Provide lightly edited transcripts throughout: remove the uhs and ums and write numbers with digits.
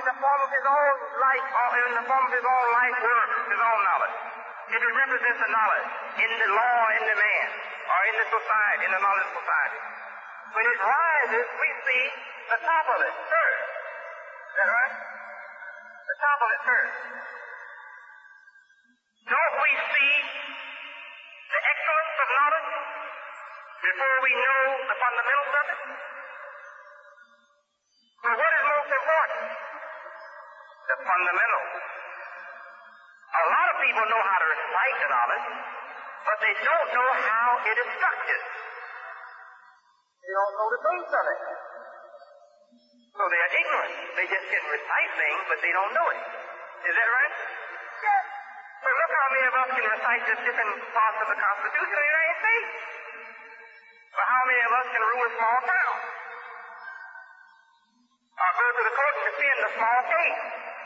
in the form of his own life, or in the form of his own life work, his own knowledge. If it represents the knowledge in the law, in the man, or in the society, in the knowledge society. When it rises, we see the top of it first. Is that right? The top of it first. Don't we see the excellence of knowledge before we know the fundamentals of it? Well, what is most important? The fundamentals. A lot of people know how to recite the knowledge, but they don't know how it is structured. They don't know the base of it. So they are ignorant. They just can recite things, but they don't know it. Is that right? Yes. So look how many of us can recite the different parts of the Constitution of the United States. But how many of us can rule a small town? Or go to the court and defend a small case?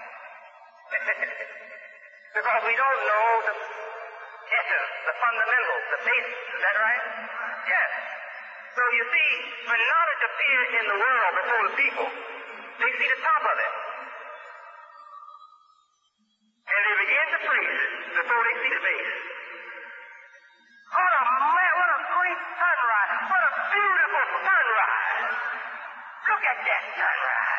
Because we don't know the essence, the fundamentals, the basics. Is that right? Yes. So you see, when knowledge appears in the world before the people, they see the top of it. And they begin to praise it before they see the base. Oh, man, what a great sunrise. What a beautiful sunrise. Look at that sunrise.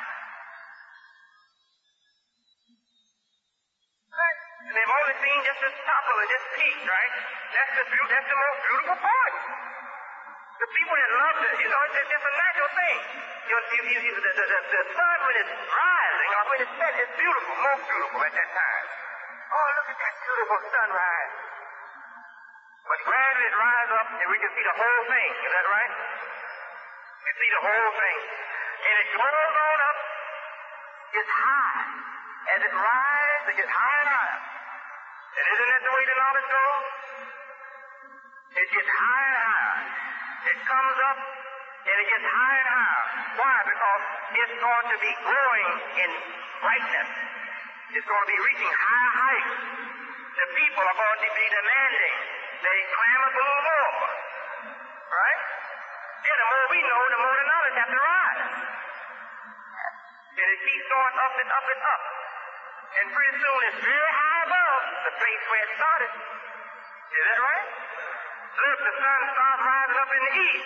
And they've only seen just the top of it, just peak, right? That's the most beautiful part. The people that love it, you know, it's just a natural thing. The sun, when it's rising or when it's set, it's beautiful, most beautiful at that time. Oh, look at that beautiful sunrise. But gradually it rises up and we can see the whole thing. Is that right? You can see the whole thing. And it goes on up. It's high. As it rises, it gets higher and higher. And isn't that the way the knowledge goes? It gets higher and higher. It comes up and it gets higher and higher. Why? Because it's going to be growing in brightness. It's going to be reaching higher heights. The people are going to be demanding. They clamor for more. Right? Yeah, the more we know, the more the knowledge has to rise. And it keeps going up and up and up. And pretty soon it's very high above the place where it started. Is that right? Look, the sun starts rising up in the east.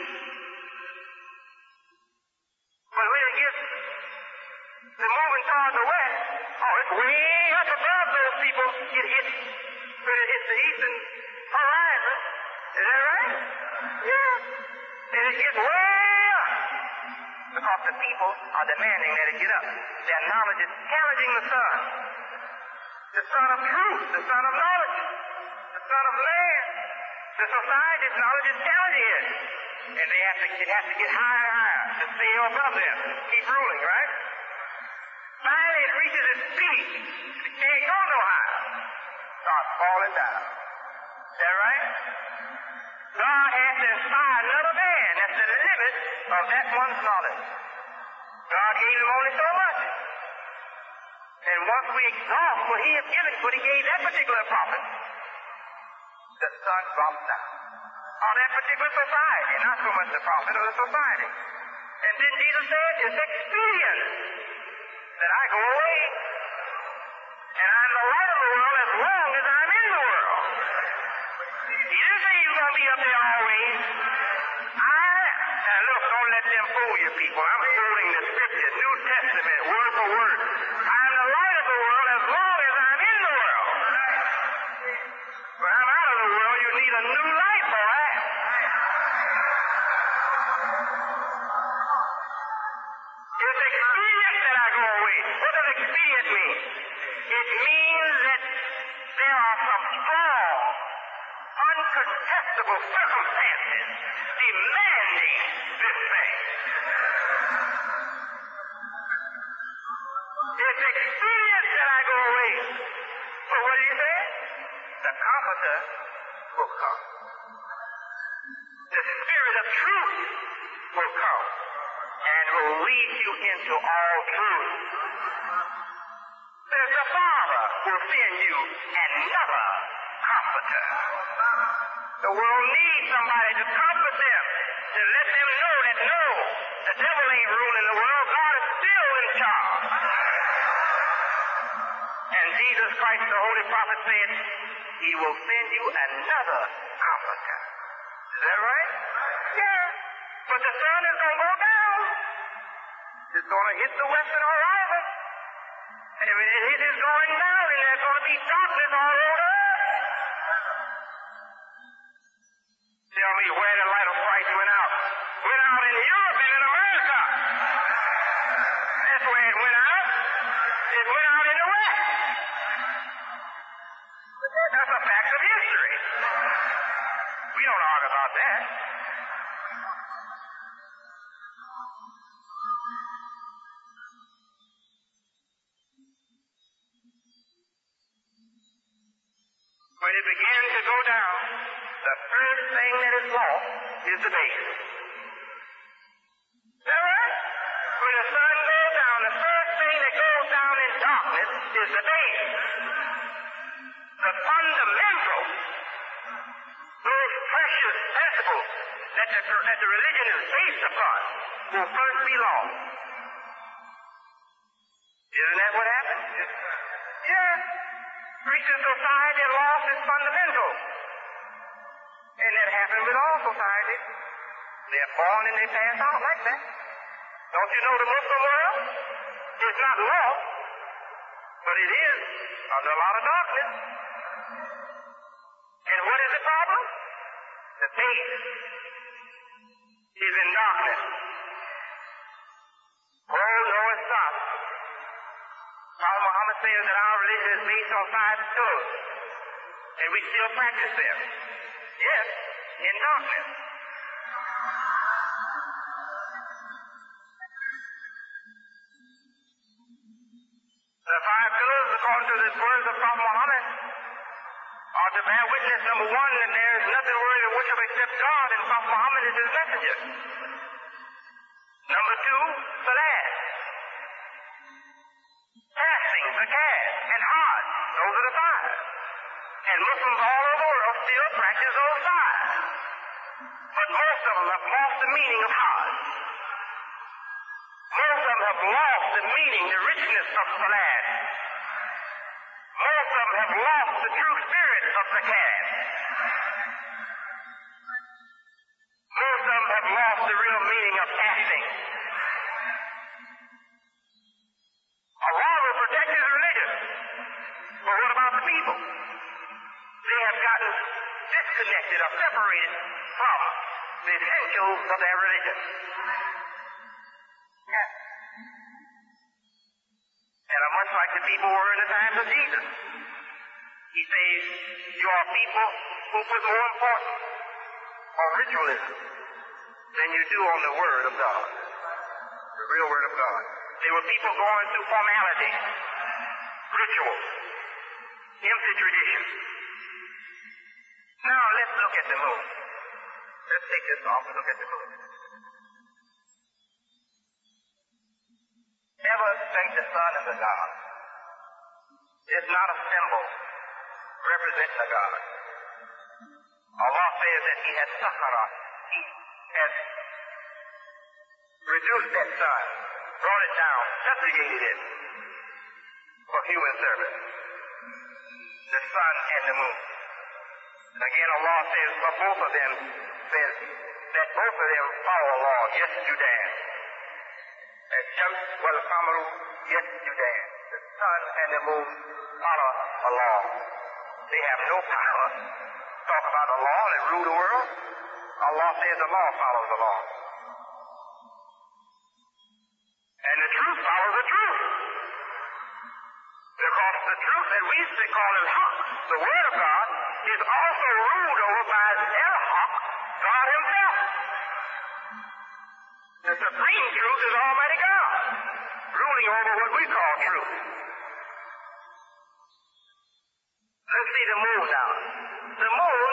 But when it gets to moving toward the west, oh, it's way up above those people. When it hits the eastern horizon. Is that right? Yeah. And it gets way up. Because the people are demanding that it get up. Their knowledge is challenging the sun. The sun of truth, the sun of knowledge, the sun of land. The society's knowledge is challenging it. And it has to get higher and higher to stay above them. Keep ruling, right? Finally it reaches its peak. It can't go no higher. Starts falling down. Is that right? God has to inspire another man. That's the limit of that one's knowledge. God gave him only so much. And once we exhaust what he has given, what he gave that particular prophet, the sun drops down. On that particular society, not so much the prophet or the society. And then Jesus said, it's expedient that I go away. And I'm the light of the world as long as I'm in the world. He didn't say he was going to be up there always. Now look, don't let them fool you people. I'm quoting the scripture, New Testament, word for word. I'm the light of the world as long as I'm in the world. When I'm out of the world, you need a new life, all right? It's expedient that I go away. What does expedient mean? It means that there are some strong, uncontestable circumstances demanding this thing. It's expedient that I go away. So what do you say? The Comforter will come. The Spirit of truth will come and will lead you into all truth. The Father will send you another Comforter. The world needs somebody to comfort them, to let them know that no, the devil ain't ruling the world. God is still in charge. Jesus Christ, the Holy Prophet, said, He will send you another comforter. Is that right? Yeah. But the sun is going to go down. It's going to hit the western horizon. And when it is going down, and there's going to be darkness all over earth. Tell me where the light of Christ went out. Went out in Europe and in America. That's where it went out. It went out in the West. That's a fact of history. We don't argue about that. When it begins to go down, the first thing that is lost is the base. Is that right? When the sun goes down, the first thing that goes down in darkness is the base. The fundamental, those precious principles that the religion is based upon will first be lost. Isn't that what happened? Yeah. Christian society lost its fundamentals. And that happened with all societies. They're born and they pass out like that. Don't you know the Muslim world is not lost, but it is under a lot of darkness. And what is the problem? The faith is in darkness. Oh, no, it's not. Prophet Muhammad says that our religion is based on 5 pillars, and we still practice them. Yes, in darkness. The 5 pillars, according to the words of Prophet Muhammad, are to bear witness, number 1, that there is nothing worthy of worship except God, and Prophet Muhammad is his messenger. Number 2, salat. Fasting, zakat, and hajj. Those are the 5. And Muslims all over the world still practice those 5. But most of them have lost the meaning of hajj. Most of them have lost the meaning, the richness of salat. Most of them have lost the true spirit of zakat. Most of them have lost the real meaning of fasting. Allah will protect his religion. But what about the people? They have gotten disconnected or separated from the essentials of their religion. Yeah. And are much like the people were in the times of Jesus. He says, you are people who put more importance on ritualism than you do on the Word of God, the real Word of God. They were people going through formality, rituals, empty traditions. Now let's look at the moon. Let's take this off and look at the moon. Ever think the sun is a god? It's not a symbol representing a god. Allah says that He has sakhara. He has reduced that sun, brought it down, subjugated it for human service. The sun and the moon. And again, Allah says, for both of them, says that both of them follow Allah. Yes, Judan. Al-Shams wal-Qamaru, yes, Judan. The sun and the moon follow Allah. They have no power. Talk about the law and rule the world. Allah says the law follows the law. And the truth follows the truth. Because the truth that we call al-Haq, the Word of God, is also ruled over by al-Haq, God Himself. The supreme truth is Almighty God, ruling over what we call truth. Let's see the moon now. The moon,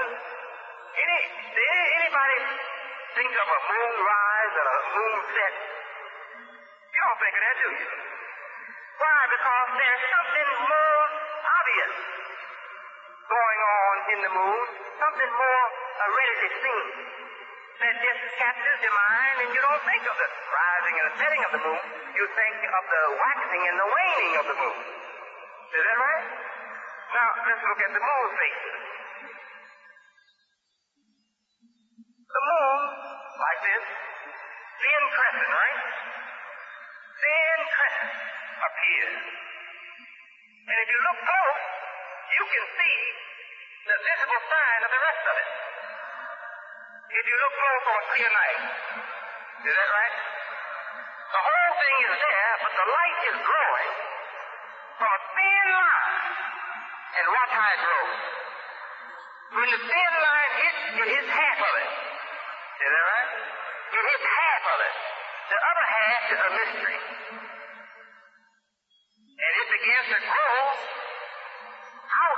anybody think of a moonrise and a moonset? You don't think of that, do you? Why? Because there's something more obvious going on in the moon, something more ready to see that just captures your mind, and you don't think of the rising and the setting of the moon. You think of the waxing and the waning of the moon. Is that right? Now, let's look at the moon phases. The moon, like this, thin crescent, right? Thin crescent appears. And if you look close, you can see the visible sign of the rest of it. If you look close on a clear night. Is that right? The whole thing is there, but the light is growing from a thin line. And watch how it grows. When the thin line hits, it hits half of it. Is that right? It hits half of it. The other half is a mystery. And it begins to grow out,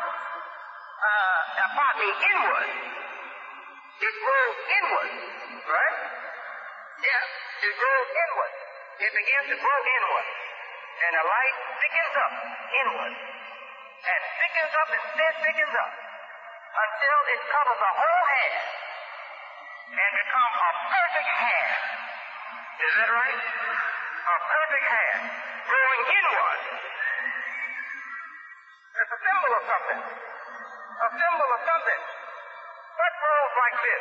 inward. It grows inward, right? Yeah, it grows inward. It begins to grow inward. And the light thickens up inward. And thickens up and thickens up until it covers the whole half and becomes a perfect half. Is that right? A perfect half growing inward. It's a symbol of something. A symbol of something. What grows like this?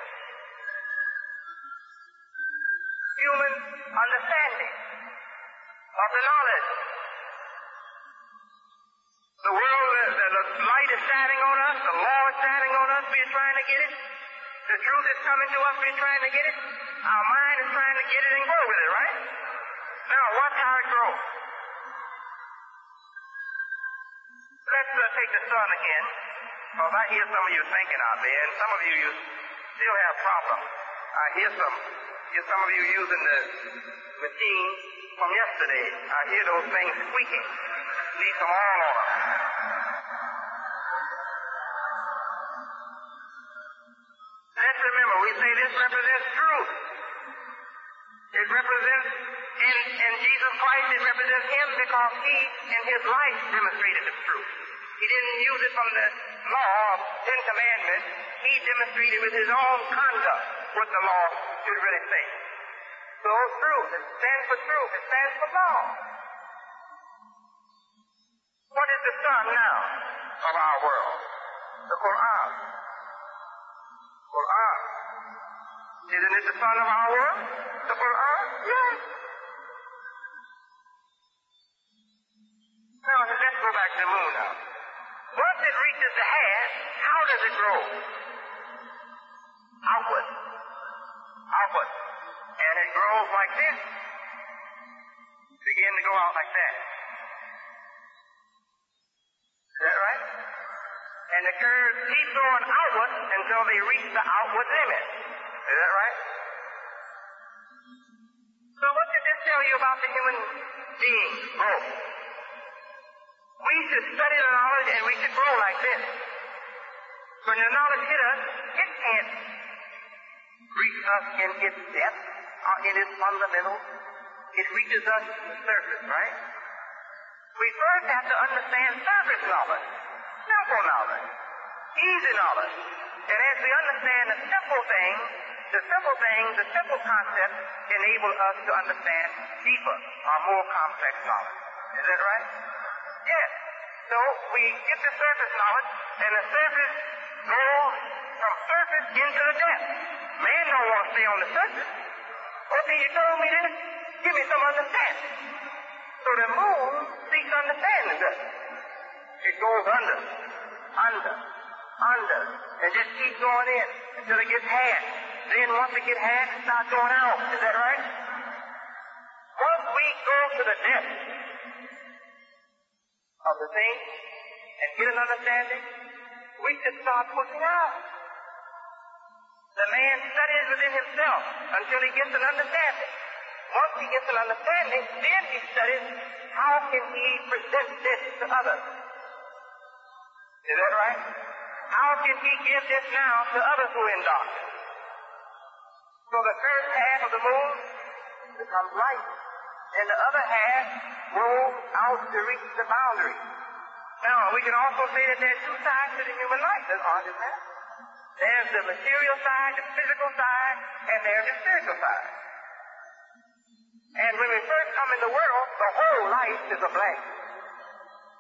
Human understanding of the knowledge. The world, the light is shining on us, the law is shining on us, we're trying to get it. The truth is coming to us, we're trying to get it. Our mind is trying to get it and grow with it, right? Now, watch how it grows. Let's take the sun again, because I hear some of you thinking out there, and some of you still have problems. I hear some of you using the machine from yesterday. I hear those things squeaking. Need some oil on them. Let's remember, we say this represents truth. It represents, in Jesus Christ, it represents Him because He, in His life, demonstrated the truth. He didn't use it from the law of 10 Commandments. He demonstrated with His own conduct what the law should really say. So truth, it stands for truth, it stands for law. What is the sun now of our world? The Quran. Quran. Isn't it the sun of our world? The Quran? Yes. Now, let's go back to the moon now. Once it reaches the half, how does it grow? Outward. Outward. And it grows like this. Begin to go out like that. Is that right? And the curve keeps going outward until they reach the outward limit. Is that right? So what did this tell you about the human being's growth? We should study the knowledge and we should grow like this. When the knowledge hits us, it can't reach us in its depth or in its fundamentals. It reaches us to the surface, right? We first have to understand surface knowledge, simple knowledge, easy knowledge. And as we understand the simple concepts enable us to understand deeper or more complex knowledge. Is that right? Yes. So we get the surface knowledge, and the surface goes from surface into the depth. Man don't want to stay on the surface. Okay, you told me this. Give me some understanding. So the moon seeks understanding, does it? It goes under, and just keeps going in until it gets half. Then once it gets half, it starts going out. Is that right? Once we go to the depth of the thing and get an understanding, we should start pushing out. The man studies within himself until he gets an understanding. Once he gets an understanding, then he studies how can he present this to others. Is that right? How can he give this now to others who are in darkness? So the first half of the moon becomes light, and the other half grows out to reach the boundary. Now, we can also say that there are two sides to the human life, aren't there? There's the material side, the physical side, and there's the spiritual side. And when we first come in the world, the whole life is a blank.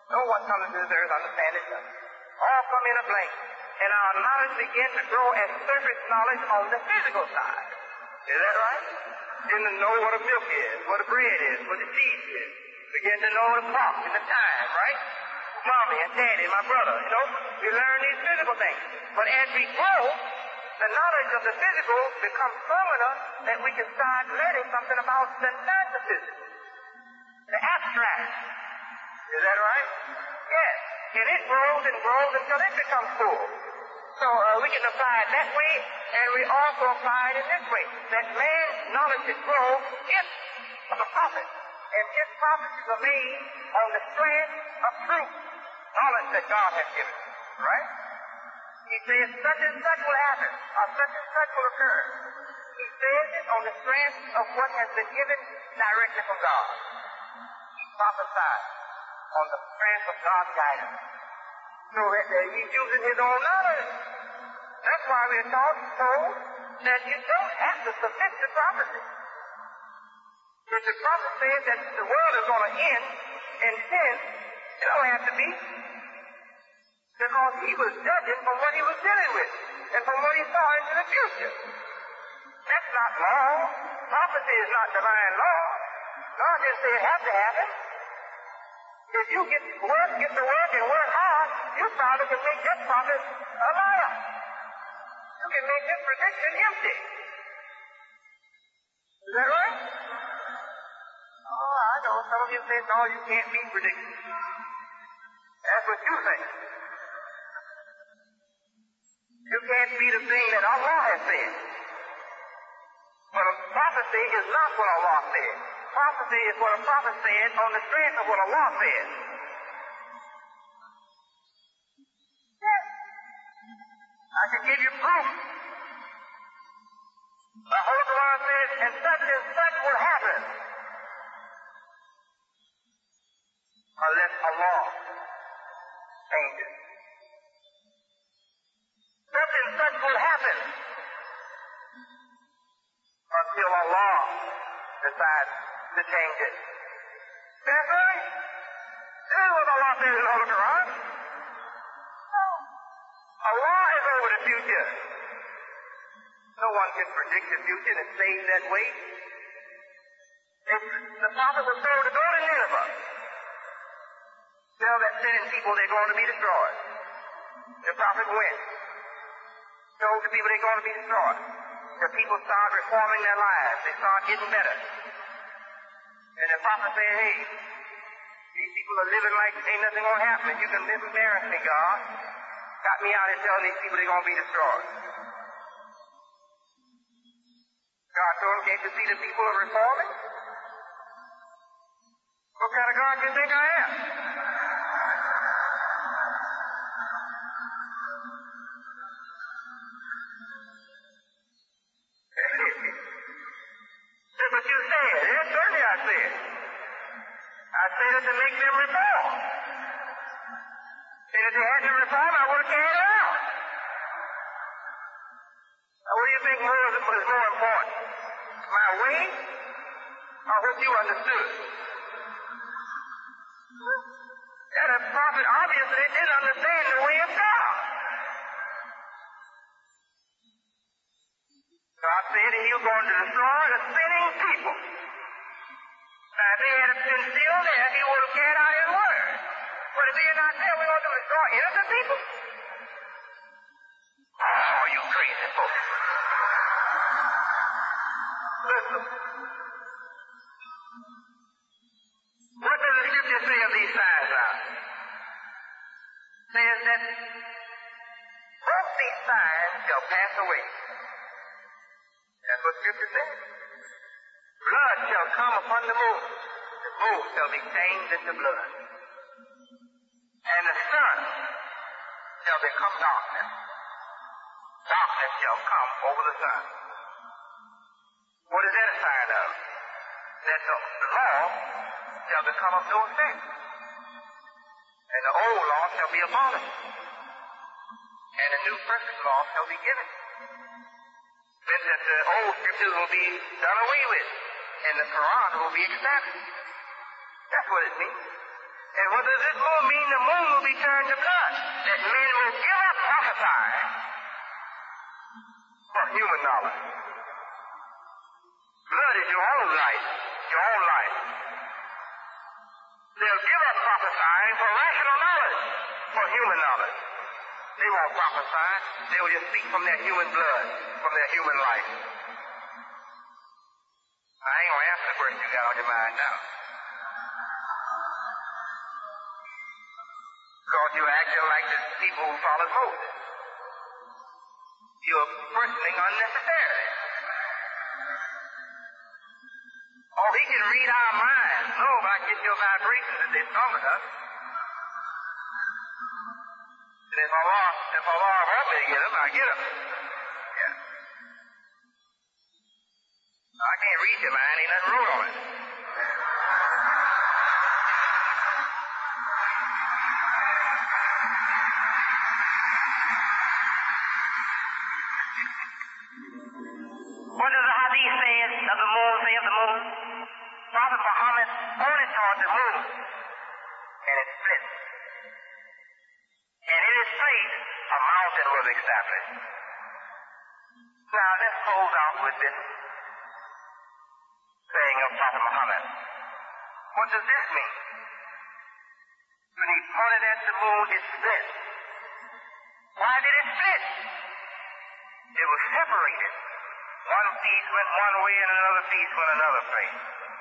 No one comes to this earth understanding nothing. All come in a blank. And our knowledge begins to grow as surface knowledge on the physical side. Is that right? Begin to know what a milk is, what a bread is, what the cheese is. Begin to know the clock and the time, right? Mommy and daddy, my brother, we learn these physical things. But as we grow, the knowledge of the physical becomes strong enough that we can start learning something about the non-physical, the abstract. Is that right? Yes. And it grows and grows until it becomes full. So we can apply it that way, and we also apply it in this way, that man's knowledge is grow if of a prophet. And his prophecies are made on the strength of truth, knowledge that God has given. Right? He says such and such will happen, or such and such will occur. He says it on the strength of what has been given directly from God. He prophesies on the strength of God's guidance. So he's using his own knowledge. That's why we're told that you don't have to submit to prophecy. If the prophet says that the world is going to end in sin, it don't have to be. Because he was judging from what he was dealing with and from what he saw into the future. That's not law. Prophecy is not divine law. God didn't say it has to happen. If you get to work and work hard, you probably can make this prophet a liar. You can make this prediction empty. Is that right? Oh, I know. Some of you say, no, you can't be predicted. That's what you think. You can't be the thing that Allah has said. But a prophecy is not what Allah said. Prophecy is what a prophet said on the strength of what Allah said. Yes. I can give you proof. The Holy Quran says, and such will happen. Unless Allah changes. Such and such will happen. Until Allah decides to change it. That's right. This is what Allah says in the Holy Quran. Allah is over the future. No one can predict the future and save that way. If the prophet was told to go to Nineveh, tell that sinning people they're going to be destroyed. The prophet went. Told the people they're going to be destroyed. The people start reforming their lives. They start getting better. And the prophet said, hey, these people are living like ain't nothing going to happen. You can embarrass me, God. Got me out here telling these people they're going to be destroyed. God told him, can't you see the people are reforming? What kind of God do you think I am? That's what you said. Yes, certainly I said. I said it to make them reform. And if they had to reform, I would have carried it out. Now, what do you think was more important? My way or what you understood? And the prophet obviously didn't understand the way of God. God said he was going to destroy the sinning people. Now, if they had been still there, he would have carried out his word. But if they're not there, we're going to destroy innocent people? Oh, you crazy folks. Listen. What does the scripture say of these signs now? It says that both these signs shall pass away. That's what scripture says. Blood shall come upon the moon. The moon shall be changed into blood. And the sun shall become darkness. Darkness shall come over the sun. What is that a sign of? That the law shall become of no effect. And the old law shall be abolished. And a new perfect law shall be given. Meant that the old scriptures will be done away with. And the Quran will be established. That's what it means. And what does this moon mean? The moon will be turned to blood. That men will give up prophesying for human knowledge. Blood is your own life. Your own life. They'll give up prophesying for rational knowledge, for human knowledge. They won't prophesy. They will just speak from their human blood, from their human life. I ain't going to answer the question you got on your mind now. Because you're acting like the people who followed Moses. You're questioning unnecessarily. Oh, he can read our minds. No, if I get your vibrations, if they're strong enough. And if Allah wants me to get them, I get them. Yeah. I can't read your mind. Ain't nothing wrote on it. What does the hadith say of the moon, Prophet Muhammad pointed toward the moon, and it split. And in its place, a mountain was established. Now, let's close out with this saying of Prophet Muhammad. What does this mean? When he pointed at the moon, it split. Why did it split? It was separated. One piece went one way and another piece went another place.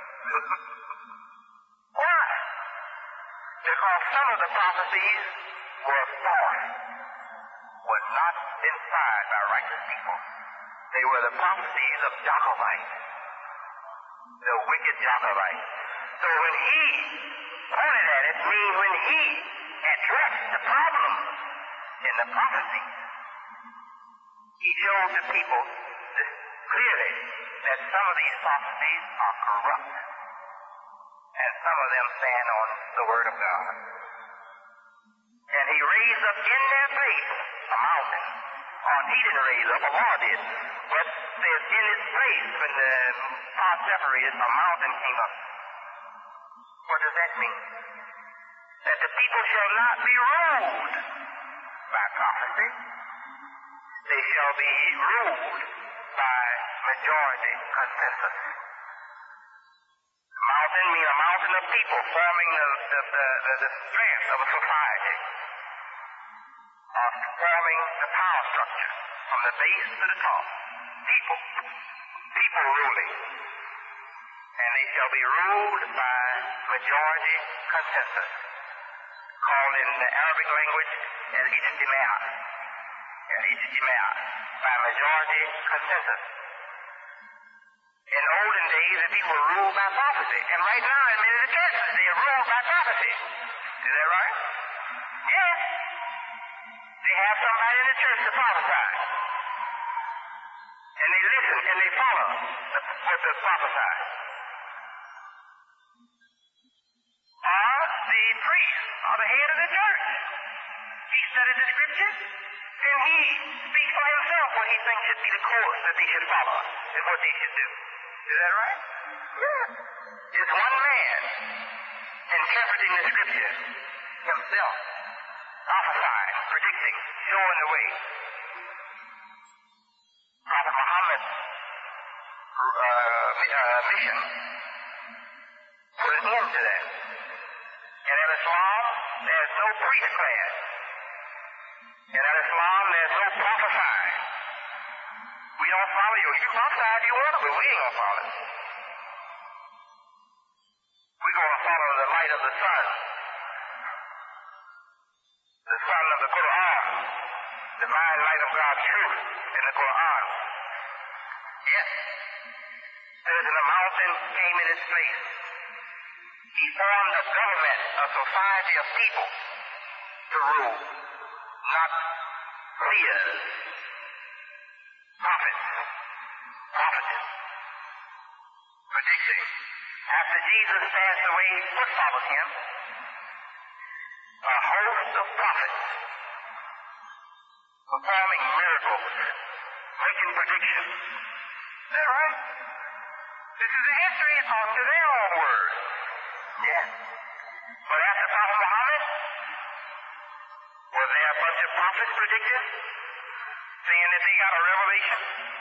Why? Because some of the prophecies were false, were not inspired by righteous people. They were the prophecies of Jacobites, the wicked Jacobites. So when he pointed at it, means when he addressed the problem in the prophecy, he showed the people clearly that some of these prophecies are corrupt, and some of them stand on the Word of God. And he raised up in their place a mountain. He didn't raise up, Allah did. But says in its place, when the part separated, a mountain came up. What does that mean? That the people shall not be ruled by prophecy. They shall be ruled by majority consensus. Mountain means a mountain of people forming the strength of a society, forming the power structure from the base to the top. People ruling. And they shall be ruled by majority consensus, called in the Arabic language al-ijtima', by majority consensus. In olden days, the people were ruled by prophecy. And right now, in many of the churches, they are ruled by prophecy. Is that right? Yes. They have somebody in the church to prophesy. And they listen and they follow what they prophesy. Or the priest, or the head of the church. He studied the scriptures, and he speaks for himself what he thinks should be the course that they should follow, and what they should do. Is that right? Yeah. It's one man interpreting the scripture himself, prophesying, predicting, showing the way. Prophet Muhammad's mission put an end to that. And in Islam, there's no priest class. And in Islam, there's no prophesying. We don't follow you. You prophesy if you want to, but we ain't going to follow. We're going to follow the light of the sun. The sun of the Quran. Divine light of God's truth in the Quran. Yes. Says in the mountain came in its place. He formed a government, a society of people to rule, not seers, prophets, predicting. After Jesus passed away, what followed him? A host of prophets performing miracles, making predictions. Is that right? This is the history according to their own word. Yes. But after Prophet Muhammad, was there a bunch of prophets predicting, saying that they got a revelation?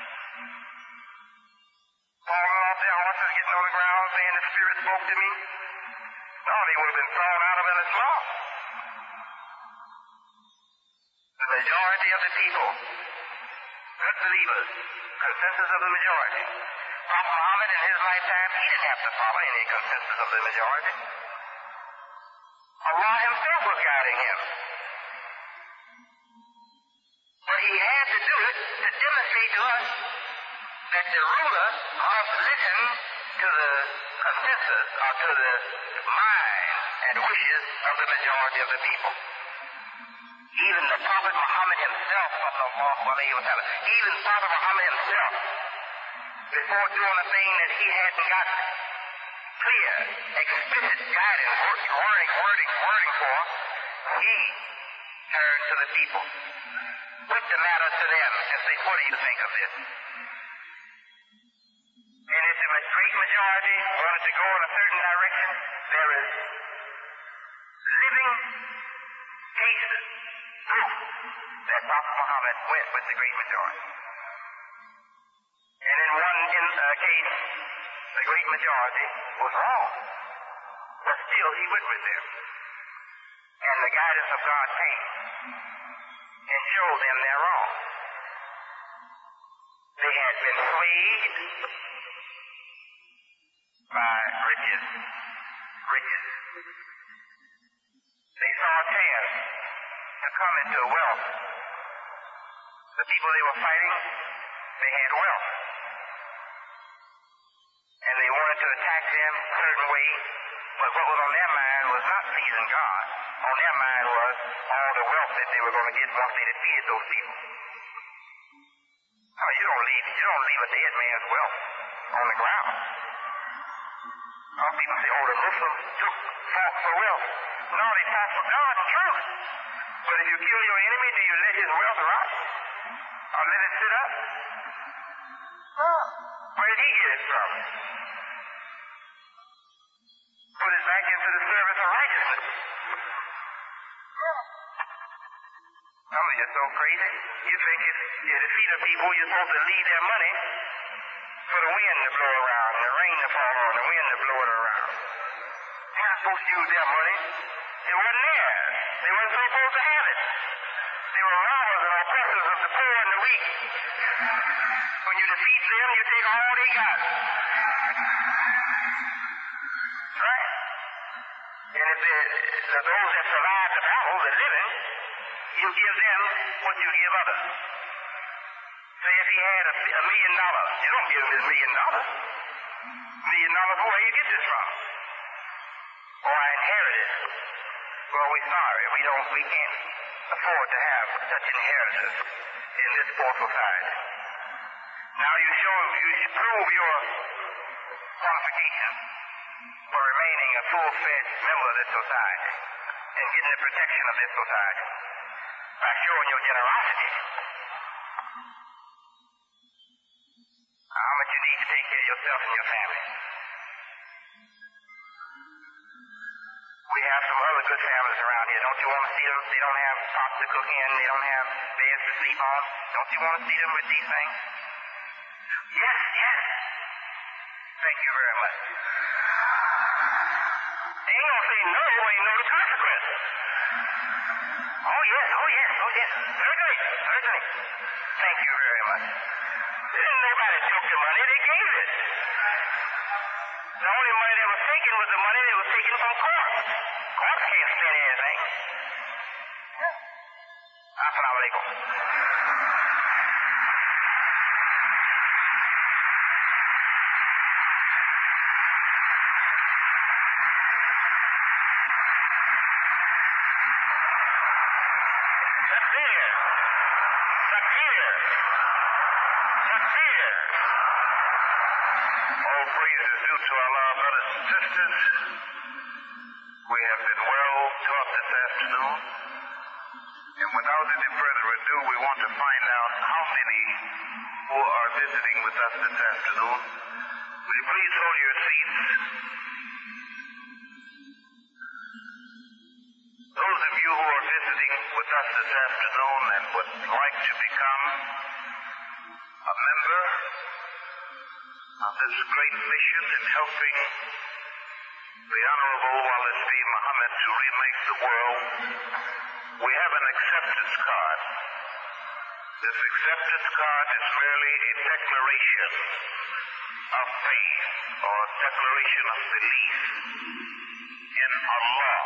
Falling off their horses, getting on the ground, saying the Spirit spoke to me? No, they would have been thrown out of Islam. The majority of the people, good believers, consensus of the majority. Prophet Muhammad in his lifetime, he didn't have to follow any consensus of the majority. Allah himself was guiding him. But he had to do it to demonstrate to us that the ruler must listen to the consensus or to the mind and wishes of the majority of the people. Even the Prophet Muhammad himself, even Prophet Muhammad himself, before doing a thing that he hadn't got clear, explicit guidance, wording for, he turned to the people, put the matter to them, and say, what do you think of this? And if the great majority wanted to go in a certain direction, there is living cases, proof that Prophet Muhammad went with the great majority. And in one case, the great majority was wrong, but still he went with them. And the guidance of God came and showed them they're wrong. They had been swayed by riches. They saw a chance to come into wealth. The people they were fighting, they had wealth. And they wanted to attack them a certain way, but what was on their mind was not pleasing God. On their mind was all the wealth that they were going to get once they defeated those people. Now, you don't leave a dead man's wealth on the ground. Some people say, oh, the Muslims fought for wealth. No, they fought for God and truth. But if you kill your enemy, do you let his wealth rot? Or let it sit up? Where did he get it from? Put it back into the service of righteousness. Some of you are so crazy. You think if you defeat a people, you're supposed to leave their money for the wind to blow around, and the rain to fall on, the wind to blow it around. You're not supposed to use their money. It wasn't theirs. They weren't supposed to have it. They were robbers and oppressors of the poor and the weak. When you defeat them, you take all they got. Right? And if those that survive the battle, the living, you give them what you give others. Say if he had $1 million, you don't give him his $1 million. $1 million, where you get this from? Oh, I inherited. Well, we're sorry. We can't afford to have such inheritance in this poor society. Now you prove your qualification for remaining a full-fledged member of this society and getting the protection of this society by showing your generosity. How much you need to take care of yourself and your family. We have some other good families around here. Don't you want to see them? They don't have pots to cook in. They don't have beds to sleep on. Don't you want to see them with these things? Yes. Thank you very much. They ain't gonna say no, ain't no the consequence. Oh yes. Certainly. Thank you very much. Nobody took the money, they gave it. The only money that was taken was the money that was taken from courts. Courts can't spend anything. Assalamu alaikum. All praise is due to Allah, brothers and sisters. We have been well taught this afternoon. And without any further ado, we want to find out how many who are visiting with us this afternoon. Will you please hold your seats? with us this afternoon and would like to become a member of this great mission in helping the Honorable Wallace D. Muhammad to remake the world, we have an acceptance card. This acceptance card is merely a declaration of faith or declaration of belief in Allah.